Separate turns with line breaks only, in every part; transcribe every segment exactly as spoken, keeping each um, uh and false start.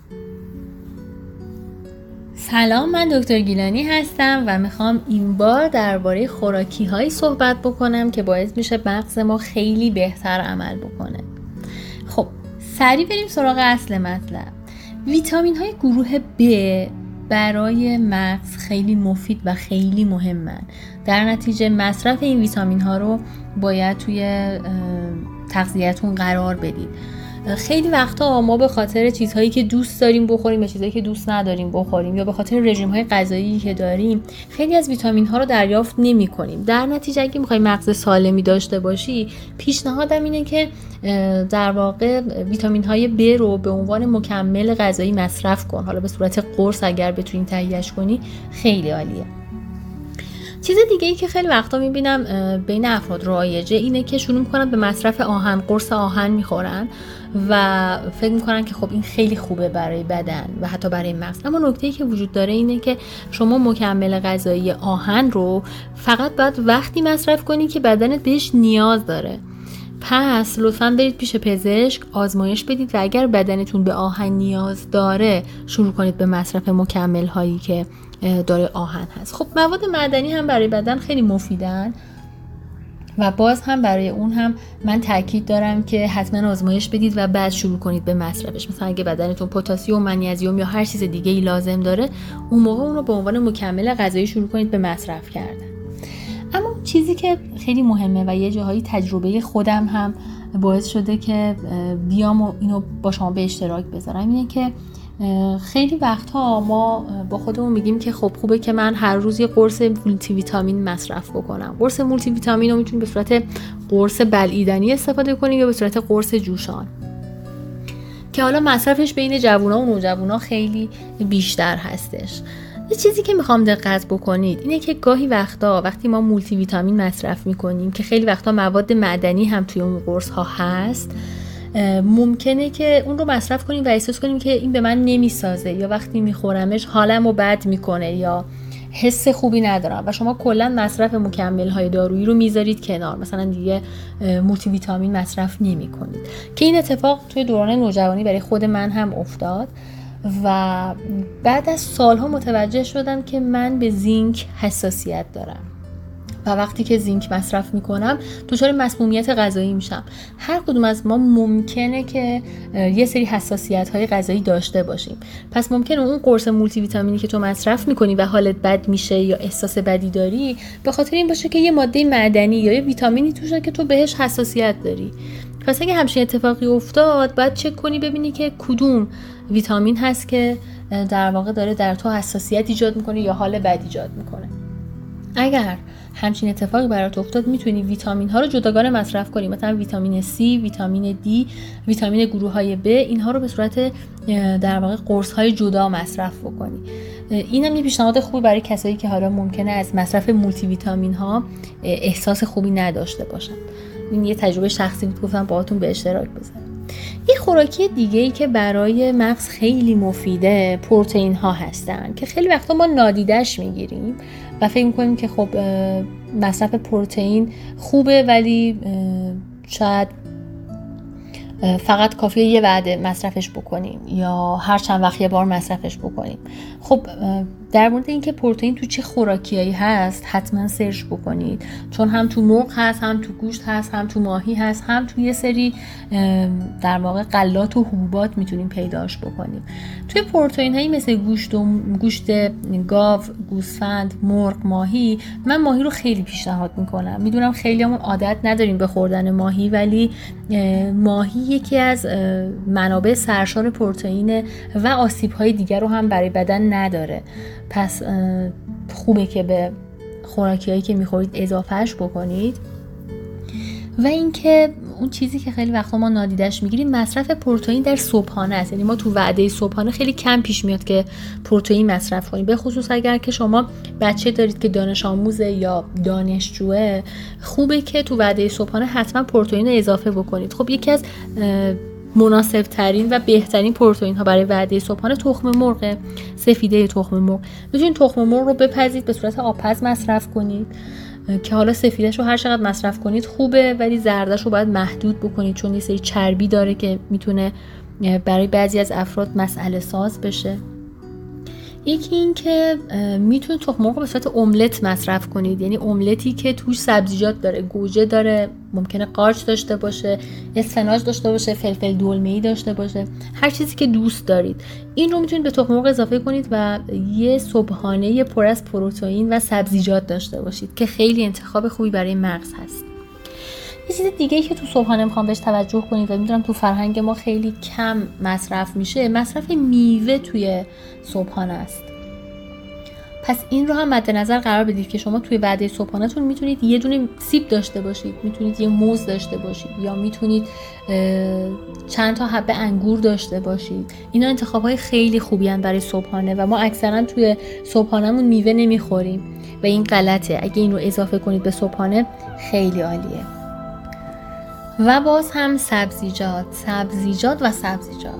سلام، من دکتر گیلانی هستم و میخوام این بار درباره خوراکی هایی صحبت بکنم که باعث میشه مغز ما خیلی بهتر عمل بکنه. خب سریع بریم سراغ اصل مطلب. ویتامین های گروه B برای مغز خیلی مفید و خیلی مهمن. در نتیجه مصرف این ویتامین ها رو باید توی تغذیه‌تون قرار بدید. خیلی وقتا ما به خاطر چیزهایی که دوست داریم بخوریم یا چیزهایی که دوست نداریم بخوریم یا به خاطر رژیم‌های غذایی که داریم خیلی از ویتامین ها رو دریافت نمی‌کنیم. در نتیجه اگه می‌خوای مغز سالمی داشته باشی، پیشنهادم اینه که در واقع ویتامین های B رو به عنوان مکمل غذایی مصرف کن. حالا به صورت قرص اگر بتونی تهیه‌اش کنی خیلی عالیه. چیز دیگه ای که خیلی وقتا میبینم بین افراد رایجه اینه که شروع میکنن به مصرف آهن، قرص آهن میخورن و فکر میکنن که خب این خیلی خوبه برای بدن و حتی برای مغز. اما نکته‌ای که وجود داره اینه که شما مکمل غذایی آهن رو فقط باید وقتی مصرف کنی که بدنت بهش نیاز داره. پس لطفاً برید پیش پزشک آزمایش بدید و اگر بدنتون به آهن نیاز داره شروع کنید به مصرف مکمل هایی که داره آهن هست. خب مواد معدنی هم برای بدن خیلی مفیدن و باز هم برای اون هم من تاکید دارم که حتما آزمایش بدید و بعد شروع کنید به مصرفش. مثلا اگه بدنتون پتاسیم، منیزیم یا هر چیز دیگه ای لازم داره، اون موقع اون رو به عنوان مکمل غذایی شروع کنید به مصرف کردن. اما چیزی که خیلی مهمه و یه جاهایی تجربه خودم هم باعث شده که بیام و اینو با شما به اشتراک بذارم اینه که خیلی وقتها ما با خودمون میگیم که خب خوبه که من هر روز یه قرص مولتی ویتامین مصرف بکنم. قرص مولتی ویتامین رو میتونید به صورت قرص بلعیدنی استفاده کنید یا به صورت قرص جوشان که حالا مصرفش بین جوونا و نوجوانا خیلی بیشتر هستش. یه چیزی که میخوام دقت بکنید اینه که گاهی وقتا وقتی ما مولتی ویتامین مصرف میکنیم که خیلی وقتا مواد معدنی هم توی اون قرص ها هست، ممکنه که اون رو مصرف کنیم و احساس کنیم که این به من نمیسازه یا وقتی میخورمش حالمو بد میکنه یا حس خوبی ندارم و شما کلا مصرف مکمل های دارویی رو میذارید کنار، مثلا دیگه مولتی ویتامین مصرف نمیکنید. که این اتفاق توی دوران نوجوانی برای خود من هم افتاد و بعد از سالها متوجه شدم که من به زینک حساسیت دارم و وقتی که زینک مصرف میکنم دچار مسمومیت غذایی میشم. هر کدوم از ما ممکنه که یه سری حساسیت های غذایی داشته باشیم. پس ممکنه اون قرص مولتی ویتامینی که تو مصرف میکنی و حالت بد میشه یا احساس بدی داری به خاطر این باشه که یه ماده معدنی یا یه ویتامینی توشه که تو بهش حساسیت داری. پس اگه همچین اتفاقی افتاد باید چک کنی ببینی که کدوم ویتامین هست که در واقع داره در تو حساسیت ایجاد میکنه یا حال بد ایجاد میکنه. اگر همچین اتفاقی برات افتاد میتونی ویتامین ها رو جداگانه مصرف کنی، مثلا ویتامین C، ویتامین D، ویتامین گروه های B، اینها رو به صورت در واقع قرص های جدا مصرف بکنی. اینم یه پیشنهاد خوبی برای کسایی که حالا ممکنه از مصرف مولتی ویتامین ها احساس خوبی نداشته باشن. این یه تجربه شخصی بود، گفتم باهاتون به اشتراک بذارم. یه خوراکی دیگه‌ای که برای مغز خیلی مفیده پروتئین ها هستن که خیلی وقتا ما نادیدش میگیریم و فکر میکنیم که خب مصرف پروتئین خوبه ولی شاید فقط کافیه یه وعده مصرفش بکنیم یا هر چند وقت یه بار مصرفش بکنیم. خب در مورد اینکه پروتئین تو چه خوراکیایی هست حتما سرچ بکنید، چون هم تو مرغ هست، هم تو گوشت هست، هم تو ماهی هست، هم تو یه سری در واقع غلات و حبوبات میتونیم پیداش بکنیم. توی پروتئین هایی مثل گوشت و گوشت گاو، گوسفند، مرغ، ماهی، من ماهی رو خیلی پیشنهاد میکنم. میدونم خیلیامون عادت نداریم به خوردن ماهی، ولی ماهی یکی از منابع سرشار پروتئین و آسیب‌های دیگر رو هم برای بدن نداره. پس خوبه که به خوراکیایی که میخورید اضافهش بکنید. و اینکه اون چیزی که خیلی وقتا ما نادیدش میگیریم مصرف پروتئین در صبحانه است. یعنی ما تو وعده صبحانه خیلی کم پیش میاد که پروتئین مصرف کنیم، به خصوص اگر که شما بچه دارید که دانش آموزه یا دانشجوه. خوبه که تو وعده صبحانه حتما پروتئین رو اضافه بکنید. خب یکی از مناسب ترین و بهترین پروتئین ها برای وعده صبحانه تخم مرغ، سفیده تخم مرغ. میتونید تخم مرغ رو بپزید، به صورت آبپز مصرف کنید که حالا سفیدش رو هر چقدر مصرف کنید خوبه، ولی زردش رو باید محدود بکنید چون یه سری چربی داره که میتونه برای بعضی از افراد مسئله ساز بشه. یکی این که میتونید تخم مرغ به صورت املت مصرف کنید، یعنی املتی که توش سبزیجات داره، گوجه داره، ممکنه قارچ داشته باشه، اسفناج داشته باشه، فلفل دلمه‌ای داشته باشه، هر چیزی که دوست دارید. این رو میتونید به تخم مرغ اضافه کنید و یه صبحانه پر از پروتئین و سبزیجات داشته باشید که خیلی انتخاب خوبی برای مغز هست. یه چیز دیگه‌ای که تو صبحانه میخوام بهش توجه کنید و میدونم تو فرهنگ ما خیلی کم مصرف میشه، مصرف میوه توی صبحانه است. پس این رو هم مد نظر قرار بدید که شما توی وعده صبحانه‌تون میتونید یه دونه سیب داشته باشید، میتونید یه موز داشته باشید، یا میتونید چند تا حبه انگور داشته باشید. اینا انتخاب‌های خیلی خوبی هستند برای صبحانه و ما اکثرا توی صبحانه‌مون میوه نمیخوریم و این غلطه. اگه این رو اضافه کنید به صبحانه خیلی عالیه. و باز هم سبزیجات، سبزیجات و سبزیجات.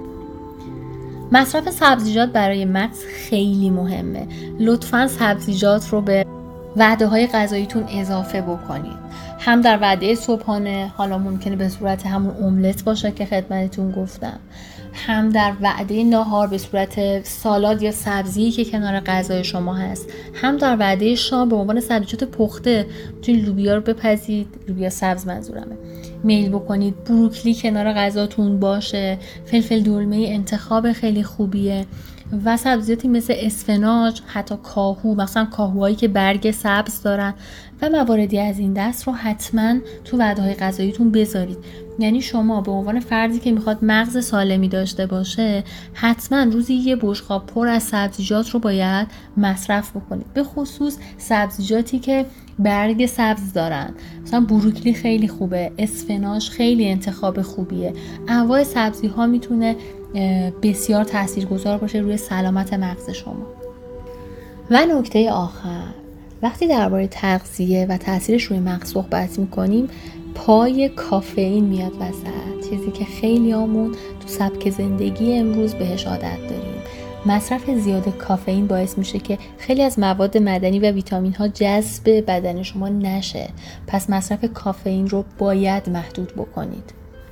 مصرف سبزیجات برای مغز خیلی مهمه. لطفاً سبزیجات رو به وعده‌های غذاییتون اضافه بکنید. هم در وعده صبحانه، حالا ممکنه به صورت همون املت باشه که خدمتتون گفتم، هم در وعده ناهار به صورت سالاد یا سبزی که کنار غذای شما هست، هم در وعده شام به عنوان سبزیجات پخته. میتونید لوبیا رو بپزید، لوبیا سبز منظورمه، میل بکنید، بروکلی کنار غذاتون باشه، فلفل دلمه‌ای انتخاب خیلی خوبیه و سبزیجاتی مثل اسفناج، حتی کاهو، مثلا کاهوهایی که برگ سبز دارن و مواردی از این دست رو حتما تو وعده‌های غذاییتون بذارید. یعنی شما به عنوان فردی که میخواد مغز سالمی داشته باشه، حتما روزی یه بشقاب پر از سبزیجات رو باید مصرف بکنید، به خصوص سبزیجاتی که برگ سبز دارن. مثلا بروکلی خیلی خوبه، اسفناج خیلی انتخاب خوبیه. انواع سبزی ها میتونه بسیار تاثیرگذار باشه روی سلامت مغز شما. و نکته آخر، وقتی درباره تغذیه و تاثیرش روی مغز صحبت میکنیم، پای کافئین میاد وسط، چیزی که خیلی همون تو سبک زندگی امروز بهش عادت داریم. مصرف زیاد کافئین باعث میشه که خیلی از مواد معدنی و ویتامین ها جذب بدن شما نشه. پس مصرف کافئین رو باید محدود بکنید.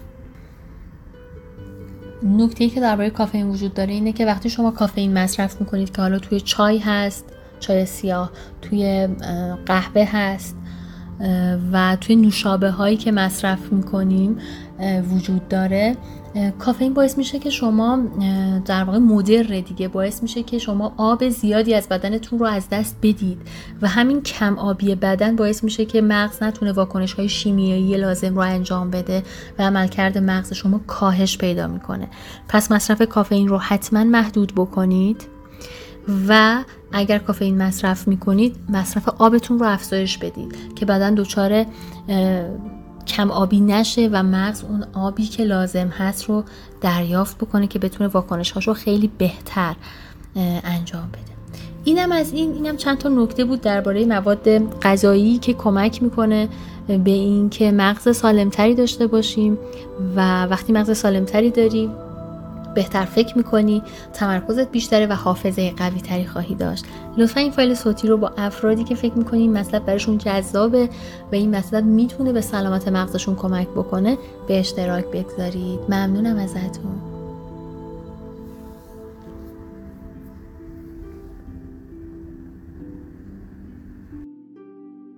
نکته‌ای که درباره کافئین وجود داره اینه که وقتی شما کافئین مصرف میکنید که حالا توی چای هست، چای سیاه، توی قهوه هست و توی نوشابه هایی که مصرف میکنیم وجود داره، کافئین باعث میشه که شما در واقع مدر دیگه باعث میشه که شما آب زیادی از بدنتون رو از دست بدید و همین کم آبی بدن باعث میشه که مغز نتونه واکنش های شیمیایی لازم رو انجام بده و عملکرد مغز شما کاهش پیدا میکنه. پس مصرف کافئین رو حتما محدود بکنید و اگر کافئین مصرف میکنید مصرف آبتون رو افزایش بدید که بدن دچار کم آبی نشه و مغز اون آبی که لازم هست رو دریافت بکنه که بتونه واکنش هاشو خیلی بهتر انجام بده. اینم از این اینم چند تا نکته بود درباره مواد غذایی که کمک میکنه به این که مغز سالمتری داشته باشیم و وقتی مغز سالمتری داریم بهتر فکر میکنی، تمرکزت بیشتره و حافظه قوی تری خواهی داشت. لطفا این فایل صوتی رو با افرادی که فکر میکنی این مطلب براشون جذابه و این مطلب میتونه به سلامت مغزشون کمک بکنه به اشتراک بگذارید. ممنونم ازتون.